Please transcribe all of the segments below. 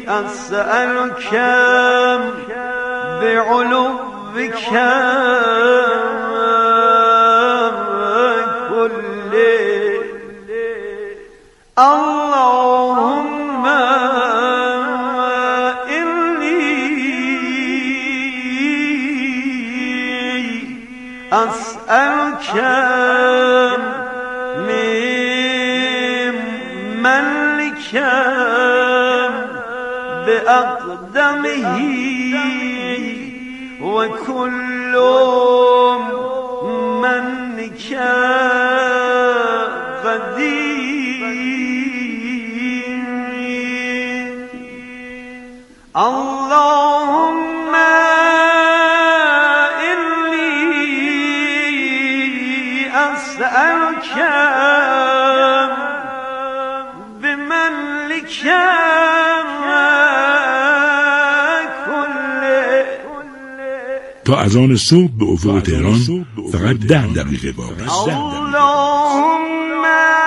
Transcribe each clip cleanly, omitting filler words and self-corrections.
أسألك بعلوك كله اللهم إني أسألك ممن لك بأقدمه وكل منك قدير اللهم إني أسألك بمن لك تا اذان صبح به افق تهران فقط 10 دقیقه باقی است. اللهم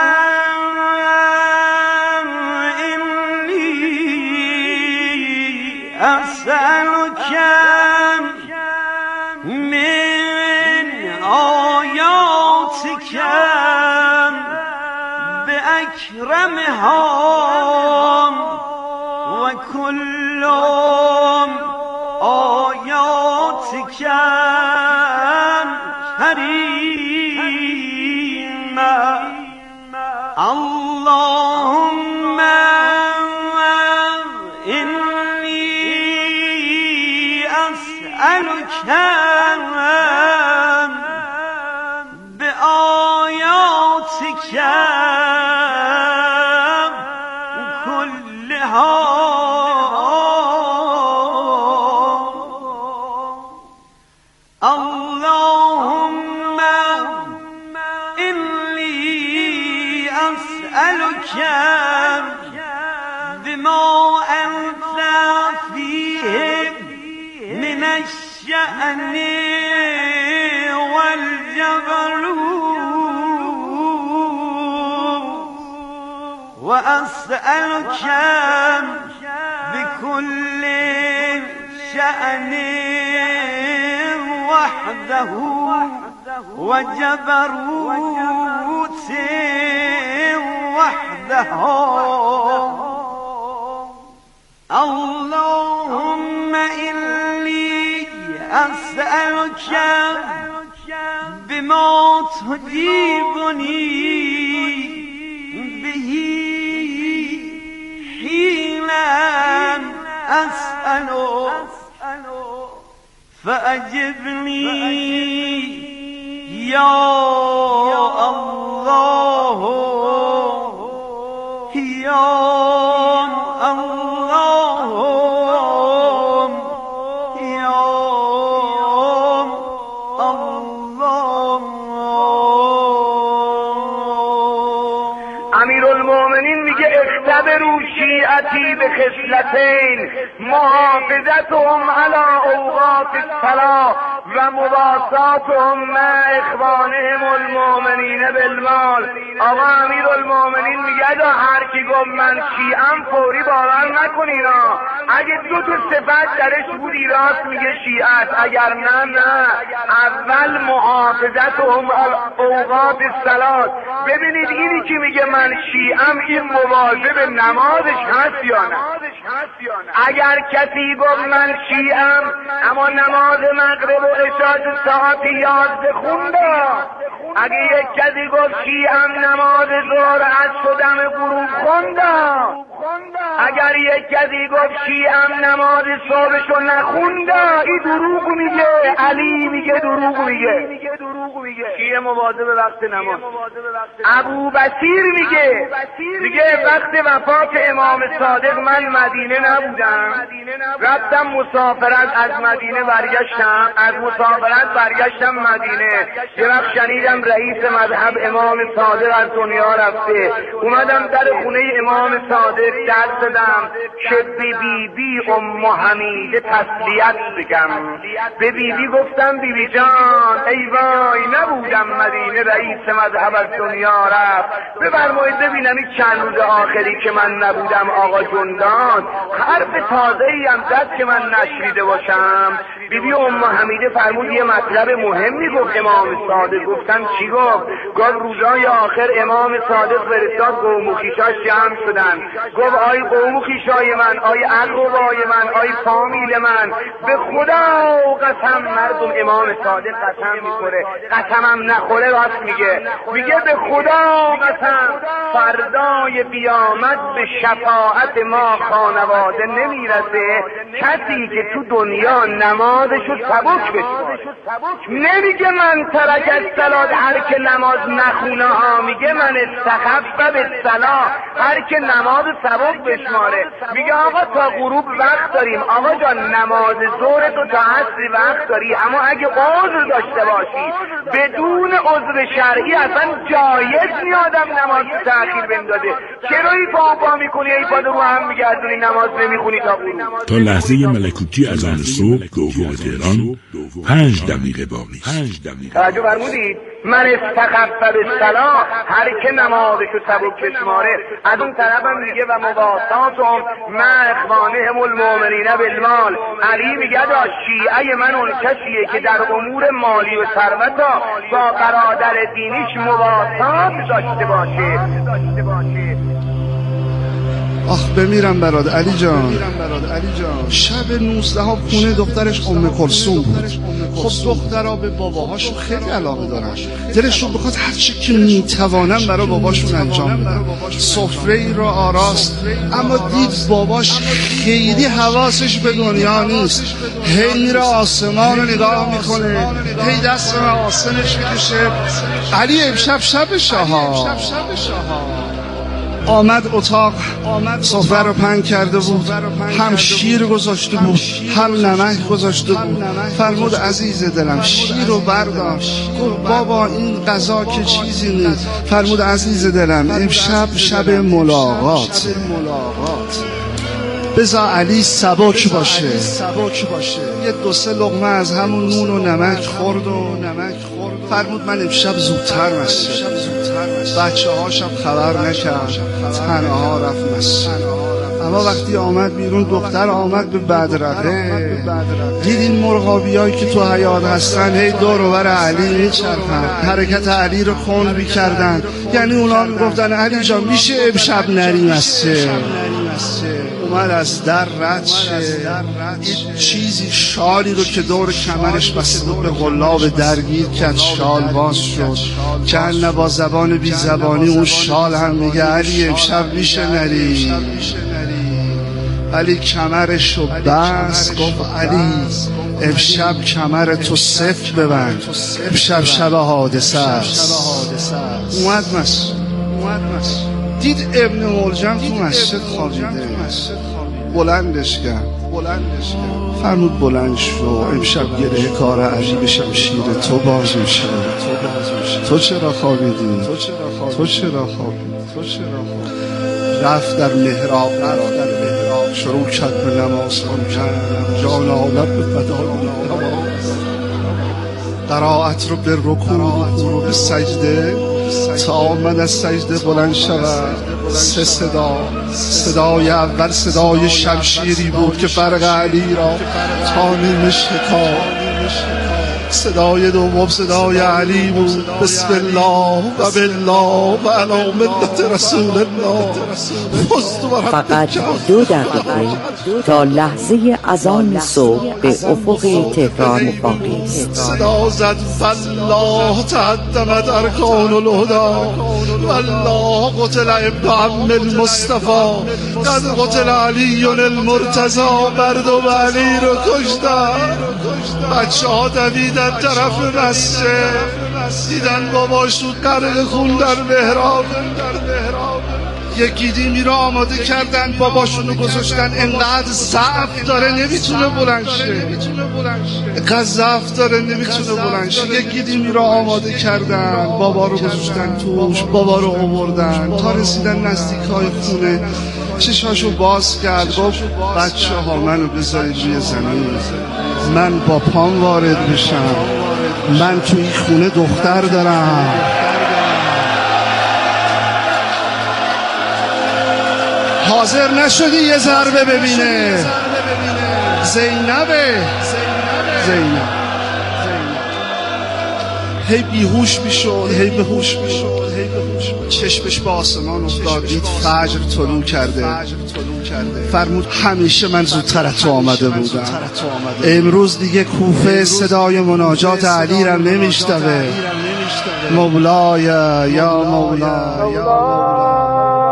إني أسألك من آياتك بأكرمها وكل آياتك كريم اللهم إني أسألك بآياتك كلها اللهم إني أسألك بما أنت فيه من الشأن والجبروت وأسألك بكل شأن وحده وجبروت وحده اللهم إني أسألك بما تجيبني به حين أسألك فأجبني يا الله يا الله يا الله. امیرالمومنین میگه اختبروا شیعتی به خصلتین محافظتهم علی اوقات الصلاة و مواساتهم مع اخوانهم المؤمنین بالمال. آقا امیرالمومنین میگه هر کی گفت من شیعم فوری باور نکنین اگه 2 تا صفت درش بود راست میگه شیعت، اگر نه اول محافظتهم علی اوقات الصلاة. ببینید اینی که میگه من شیعم این مواظب نمازش هست یا نه؟ اگر کسی گفت من شیعم اما نماز مغرب و عشاء ساعت 11 خونده، اگه یک کسی گفت شیعم نماز ظهر از شدم غروب خونده، اگر یک کسی گفت شیعم نماز صبحشو نخونده این دروغ میگه. علی میگه دروغ میگه. شیعه مواظب وقت نماز. ابو بصیر میگه وقت وفات امام صادق من مدینه نبودم، رفتم مسافرت، از مدینه برگشتم، از مسافرت برگشتم مدینه. یه وقت شنیدم رئیس مذهب امام صادق از دنیا رفته، اومدم در خونه امام صادق در زدم که به بیبی ام حمیده تسلیت بگم. به بیبی گفتم بیبی جان ای وای نه نبودم مدینه رئیس مذهب از دنیا رفت. بفرمایید ببینم این چند روز آخری که من نبودم آقا جندان حرف تازه‌ای هم زد که من نشنیده باشم. بیبی ام حمیده فرمود یه مطلب مهمی گفت امام صادق. گفتم چی گفت؟ گفت روزای آخر امام صادق فرستاد قوم و خویشاش جمع شدن. گفت آی قوم و خویشای من، آی اقربای من، آی فامیل من، به خدا قسم مردم امام صادق قسم میخوره، قسمم نخوره راست میگه. میگه به خدا قسم فردای قیامت به شفاعت ما خانواده نمیرسه کسی که تو دنیا نمازشو سبک بشماره. نمیگه من ترک الصلاة هر که نماز نخونه ها، میگه من استخف به الصلاة هر که نماز سبک بشماره. میگه آقا تا غروب وقت داریم، آقا جان نماز ظهر تو تا عصر وقت داری، اما اگه عذر داشته باشی بدون عذر شرعی اصلا جایز نیادم نماز تأخیر بندازه. چرا ای پا میکنی ای پا رو هم میگردونی نماز نمیخونی تا غروب؟ تا لحظه ملکوتی اذان صبح به افق تهران 5 دقیقه باقی است. توجه فرمودید؟ من استخف بالصلاة هر که نمازشو سبک بشماره. از اون طرف هم میگه و مواساتهم مع اخوانهم المؤمنین بالمال. علی میگه شیعه من اون کسیه که در امور مالی و ثروتا با برادر دینیش مواسات داشته باشه. آخ بمیرم برات علی جان. شب 19 خونه دخترش ام کلثوم بود. خب دخترها به باباهاشون خیلی علاقه دارن، دلشون بخواد هر چی که میتوانن برای باباشون انجام بدن. سفره ای رو آراست، اما دید باباش خیلی حواسش به دنیا نیست. هی میره آسمان رو نگاه میکنه، هی دست رو آسنش میکشه. علی امشب شب شاها آمد اتاق، سفره رو پهن کرده بود، هم شیر گذاشته بود هم نمک گذاشته بود. فرمود عزیز دلم شیر رو بردار. گفت بابا این غذا که چیزی نیست. فرمود عزیز دلم امشب شب ملاقات، بذار علی سبک باشه. یه 2-3 لقمه از همون نون و نمک خورد فرمود من امشب زودتر مسجد. بچه هاشم خبر نکرد، تنها رفت مسجد. اما وقتی آمد بیرون دختر آمد به بدرقه، دید این مرغابی هایی که تو حیاط هستن هی دور و بر علی میچرخن، حرکت علی رو کند میکردن. یعنی اونا میگفتن علی جان میشه امشب نری مسجد. اومد از در رد شه، این چیزی شالی رو که دور کمرش بسته بود به قلاب درگیر کرد، شال باز شد که با زبان بی زبانی اون شال هم میگه علی امشب میشه نری. علی کمرش رو بست، گفت علی امشب کمر تو صفر ببند، امشب شب حادثه است. اومد مسجد، دید ابن ملجم تو مسجد خوابیده، بلندش کرد. فرمود بلند شو، امشب گره کار عجیب شمشیر تو باز میشه. تو چرا خوابیدی؟ رفت در محراب، شروع کرد به نماز خوندن. جان عالم به فدای نماز، قرائت رو به رکوع، به سجده، تا من از سجده بلند شود. 3 صدا. صدای اول صدای شمشیری بود که فرق علی را تا نیمه شکافت. صدای دوم صدای علی بود، بسم الله و بالله و علی ملت رسول الله. فقط 2 دقیقه تا لحظه اذان صبح به افق تهران باقی است. صدا زد فالله تقدمت ارکان الهدی والله قتل ابن عم المصطفى قد قتل علی المرتضی. مردم علی رو کشتن. بچه ها دویدن طرف مسجد، دیدن باباشون غرق خون در محراب. یک گیدی میره آماده کردن، باباشونو گذاشتن. انقدر ضعف داره نمیتونه بلند شه، انقدر ضعف داره نمیتونه بلند شه. یک گیدی میره آماده کردن، بابا رو گذاشتن توش، بابا رو آوردن تا رسیدن نزدیک های خونه. چشاشو باز کرد، گفت بچه ها منو بذارید روی زمین، من با پام وارد بشم. من تو این خونه دختر دارم. حاضر نشدی یه ضربه ببینه. زینبه زینب هی بیهوش میشد، هی بهوش میشد، هی بهوش میشد. چشمش به آسمان افتاد، دید فجر طلوع کرده. فرمود همیشه من زودتر از تو آمده بودم، امروز دیگه کوفه صدای مناجات علی را نمیشنوه. مولای یا مولا یا مولا.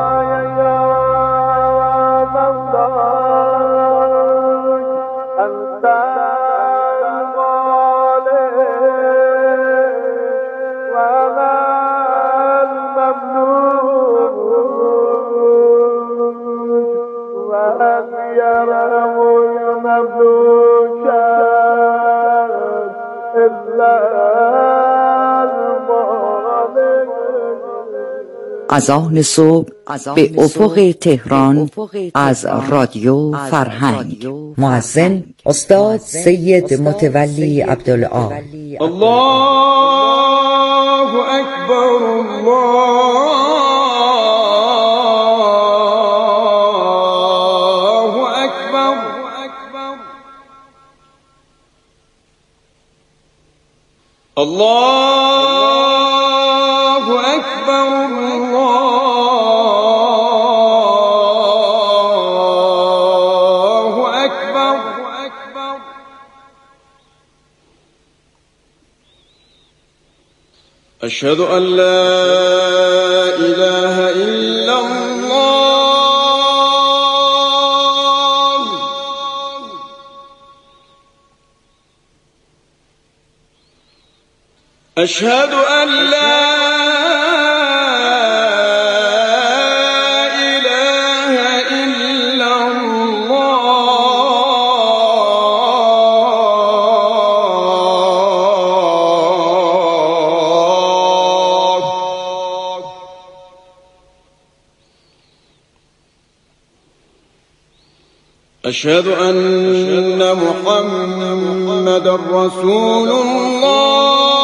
اذان صبح به افق تهران از رادیو فرهنگ. مؤذن استاد سید متولی عبدالعال. الله اکبر الله اکبر. الله اکبر الله اکبر. أشهد أن لا إله إلا الله. أشهد أن لا إله إلا الله. أشهد أن محمد رسول الله.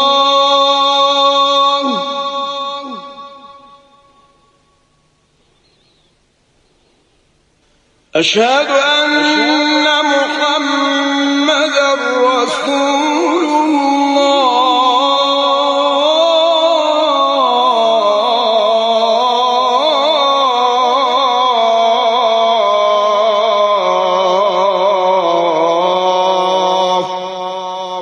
أشهد أن محمد رسول الله.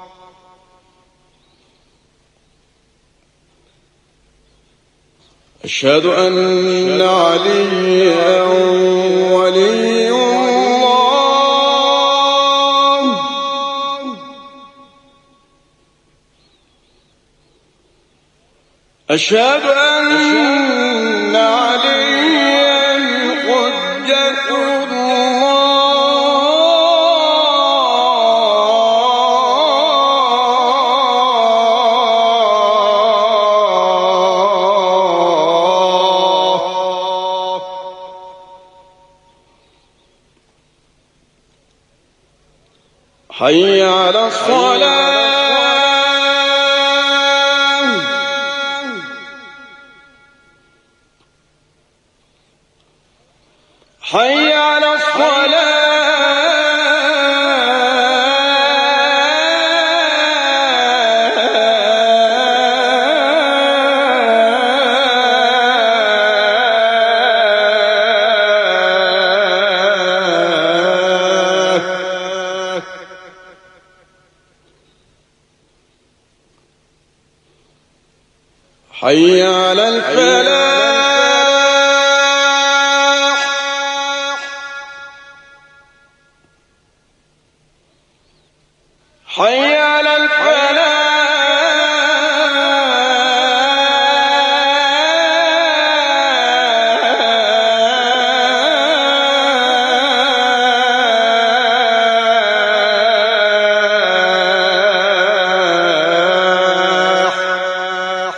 أشهد أن عليا ولي الله. أشهد أن عليا حجة الله. حي على الصلاة. حي على الصلاة. حي على الفلاح. حي على الفلاح.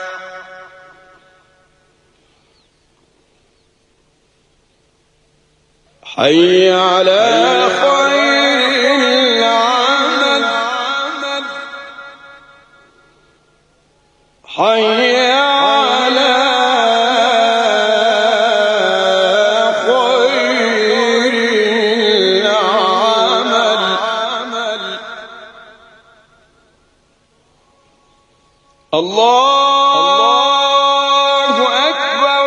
حي على خير العمل. حي على خير العمل الله أكبر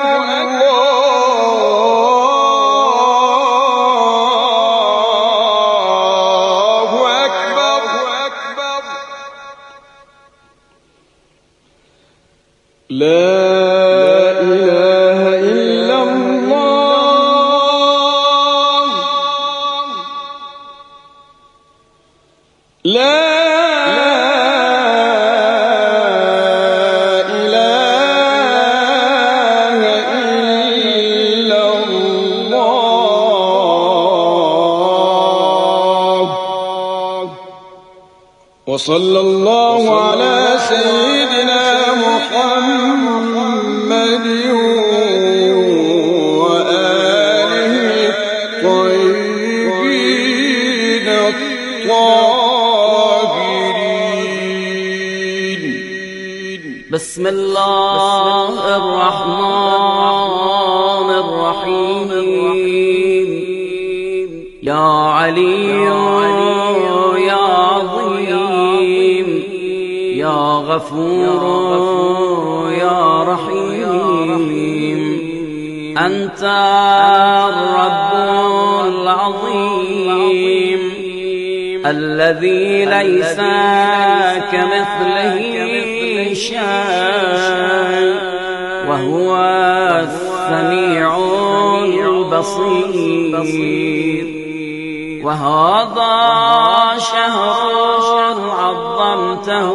الله أكبر لا إله إلا الله لا إله إلا الله وصلى الله على سيدنا محمد وآله الطيبين الطاهرين. بسم الله الرحمن الرحيم. يا علي يا عظيم يا غفور يا رحيم أنت الرب العظيم الذي ليس كمثله شيء وهو السميع البصير. وهذا شهر عظمته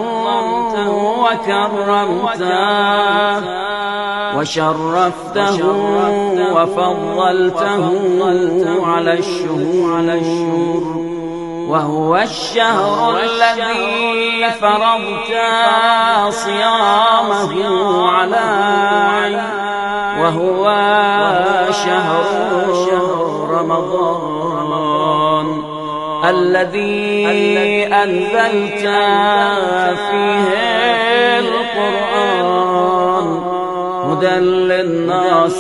وكرمته وشرفته وفضلته على الشهور وهو الشهر الذي فرضت صيامه علي وهو شهر رمضان الذي أنزلت فيه القرآن هدى للناس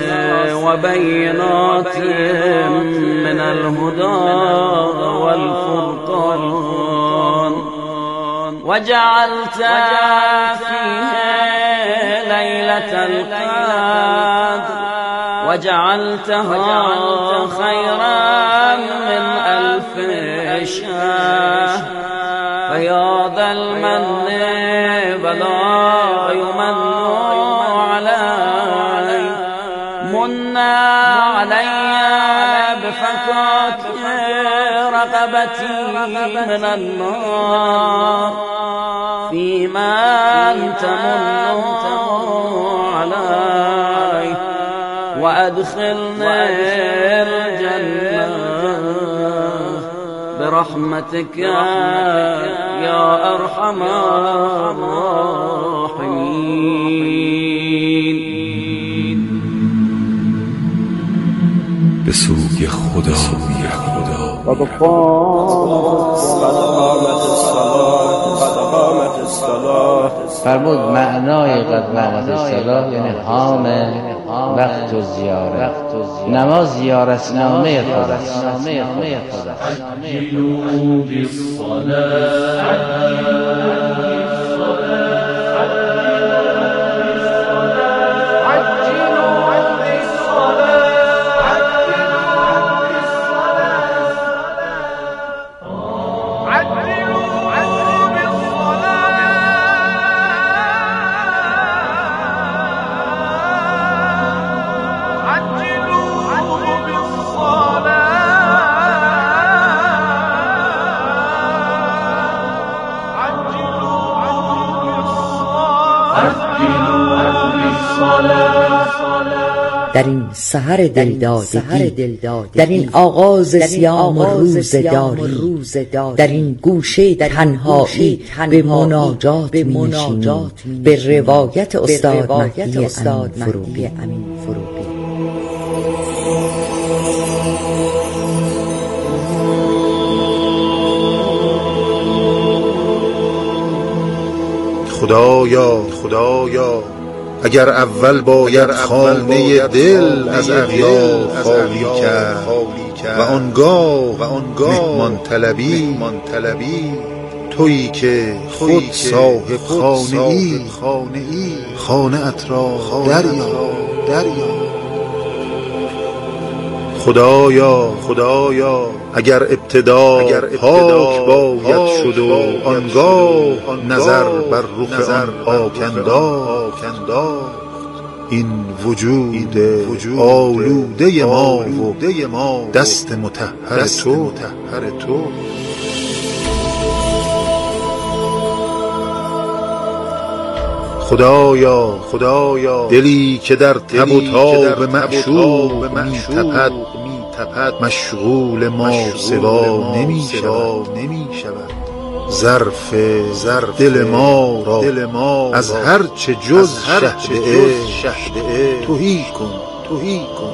وبينات من الهدى والفرقان وجعلت فيه ليلة القدر وجعلتها خيرا من 1000 شهر. فيا ذا المن بلا يمن علي من علي بفكاك رقبتي من النار فيما تمن علي وأدخلنا الجنة برحمتك يا أرحم الراحمين. به سوی خدا قد قامت الصلاة. فرمود معنای قد قامت الصلاة یعنی حام وقت و زیارت. نماز زیارتنامه خداست. عجلوا در این سحر دلدادگی، در این آغاز صیام و روزداری، در این گوشه تنهایی به مناجات می‌نشینیم، به روایت استاد مهدی فروغی. خدایا اگر اول باید خانه دل از اغیار خالی کرد و آنگاه مهمان طلبی تویی که خود صاحب خانه ای خانه ات را دریا. خدایا اگر ابتدا پاک باید شد و آنگاه نظر بر رخ آن پاک انداخت این وجود آلوده ما و دست مطهر تو. خدایا دلی که در تب و تاب معشوق می‌تپد مشغول ما سوا نمی شود. ظرف دل ما را از هر چه جز شهد تهی کن.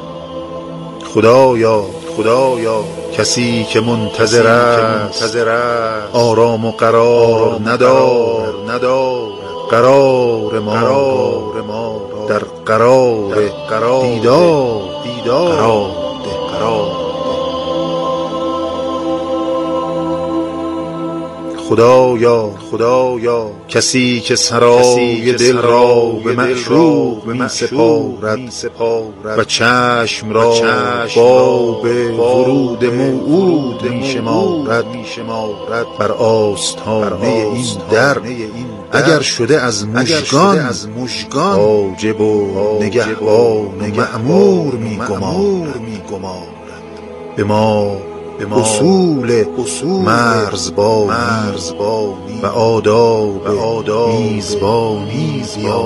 خدایا کسی که منتظر است آرام و قرار ندار قرار ما در قرار دیدار قرار. خدایا کسی که سرای دل را به معشوق می سپارد و چشم را باب ورود موعود می شمارد بر آستانه این در اگر شده از مژگان حاجب و نگهبان مأمور می گمارد. به ما اصول مرزبانی و آداب میزبانی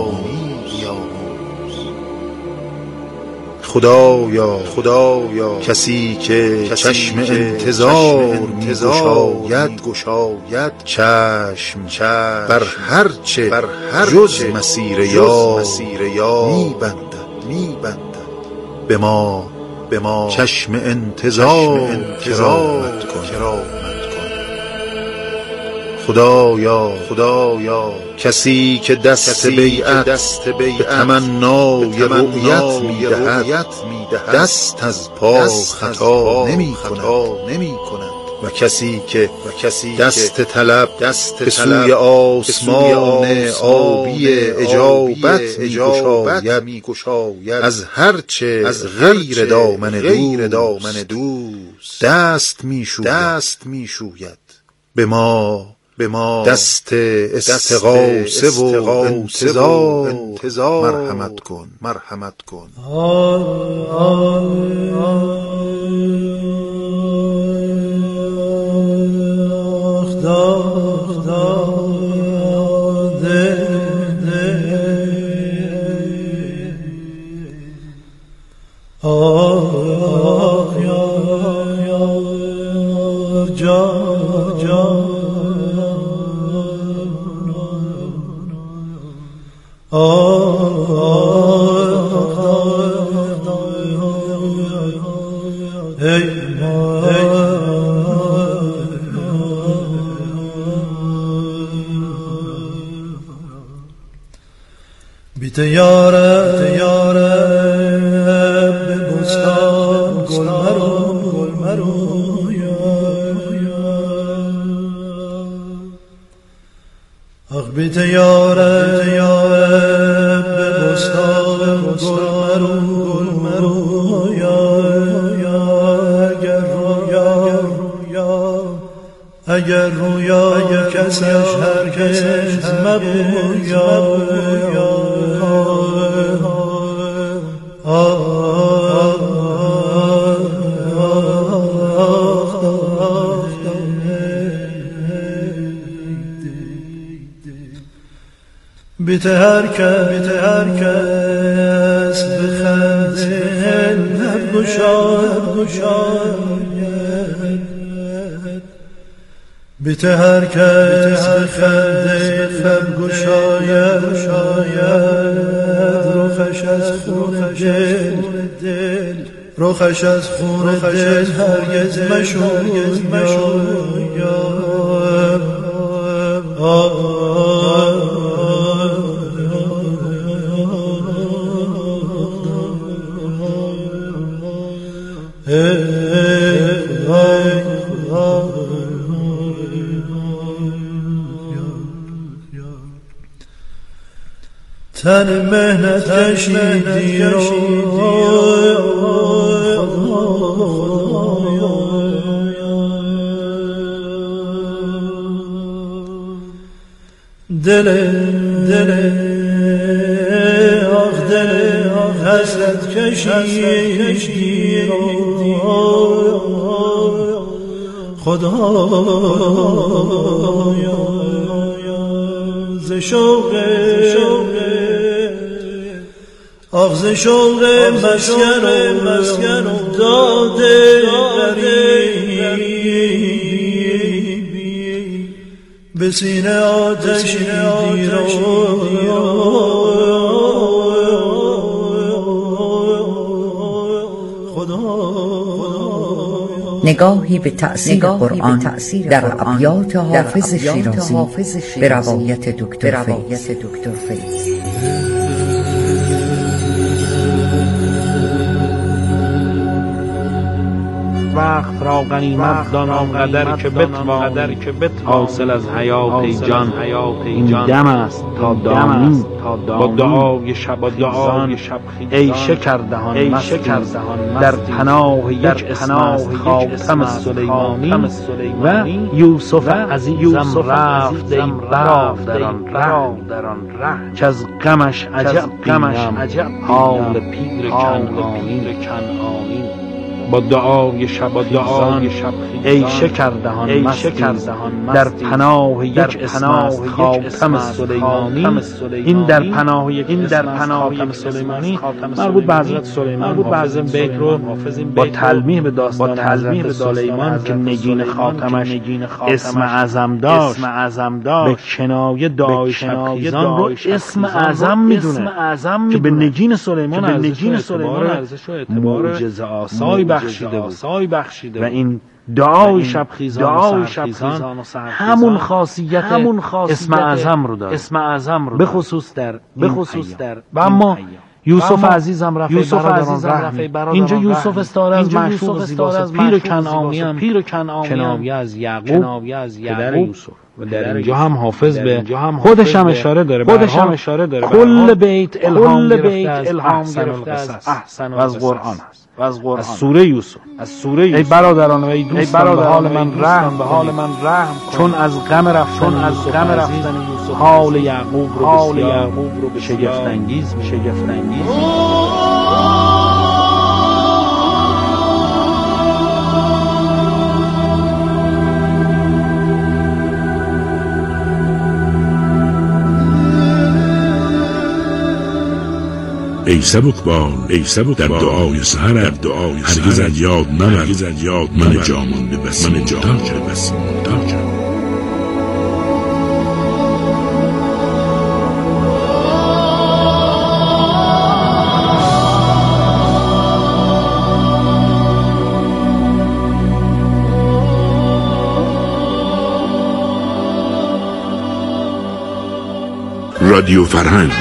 خدایا کسی که چشم انتظار می‌گشاید چشم بر هر چه جز مسیر یار می‌بندد. به ما چشم انتظار کرامت کن. خدایا کسی که دست بیعت به تمنای رؤیت می‌دهد دست از پا خطا نمی کند و کسی که دست طلب به سوی آسمان آبی اجابت می‌گشاید از هرچه غیر دامن دوست دست می‌شوید. به ما دست استغاثه و انتظار مرحمت کن. بیت یاره به بستان گل مرو آخ بیت یاره به بستان گل مرو اگر رویا کسش هرگز مبویا بیت هر کس بخنده لب گشاید بیت هر کس بخنده لب گشاید روخش از خون دل هرگز مشوید تن مهنت کشیدی دل حسرت کشیدی خدایا ز شوق ز شوق مسکن و داده غریبی به سینه آتشی نگاهی به تأثیر قرآن در ابیات حافظ شیرازی به روایت دکتر فیض. وقت را غنیمت دان آنقدر که بتوانی حاصل از حیات ای جان این دم است تا دانی با دعای شبخیزان ای شکردهان در پناه یک اسم است خاتم سلیمانی و یوسف عزیزم رفت ای برادران ره که از غمش عجب حال پیر کنعانی با دعای شبخیزان ای شکردهان در پناه یک اسم است خاتم سلیمانی این در پناه یک خاتم سلیمانی مربوط به حضرت سلیمان. حافظ این بیت رو با تلمیح به داستان حضرت سلیمان که نگین خاتمش اسم اعظم داشت به کنایه دعای شبخیزان رو اسم اعظم میدونه که به نگین سلیمان ارزش و اعتبار معجزه آسای بخشیده و این دعای شبخیزان همون خاصیت اسم اعظم رو داره به خصوص در و اما یوسف عزیزم رفت برادران اینجا یوسف استعاره از معشوق زیباست پیر کنعانی کنایه از یعقوب پدر یوسف و در اینجا هم حافظ به خودش هم اشاره داره کل بیت الهام گرفته از احسن و از قرآن است از سوره یوسف ای برادران و ای دوستان به حال من رحم چون از غم رفتن یوسف حال یعقوب رو به شگفت انگیز ای سبکبار در دعای سحرت هرگز از یاد نبر من جامانده بسی محتاجم. رادیو فرهنگ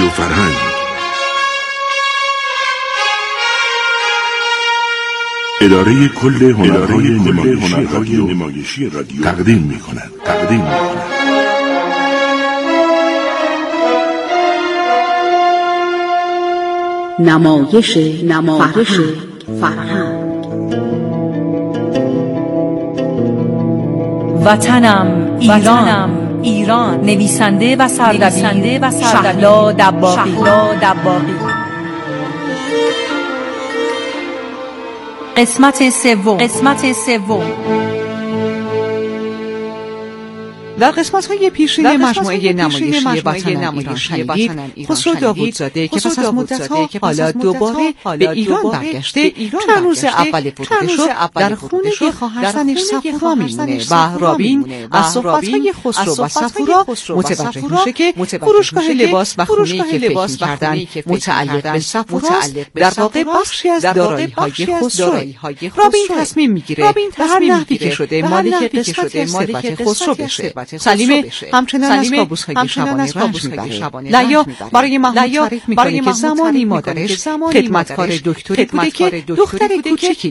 اداره کل هنرهای نمایشی رادیو تقدیم می‌کند. نمایش فرهنگ. وطنم ایران نویسنده و سردبیر شهلا دباغی. قسمت سوم. در قسمت‌های پیشین مجموعه نمایشی وطنم ایران شنیدید خسرو داوودزاده که پس از مدت‌ها حالا دوباره به ایران برگشته چند روز اول ورودش در خونه خواهرزنش صفورا میمونه و رابین از صحبت‌های خسرو و صفورا متوجه میشه که فروشگاه لباس و خونه‌ای که فکر می‌کردن متعلق به صفوراست در واقع بخشی از دارایی‌های خسرو. رابین تصمیم می‌گیره به هر نحوی که شده مالک قسمتی از ثروت خسرو بشه. سلیمه همچنان از کابوس‌های شبانه رنج می‌بره. لیا برای محمود تعریف می‌کنه که زمانی مادرش خدمتکار دکتری بوده که دختر کوچکی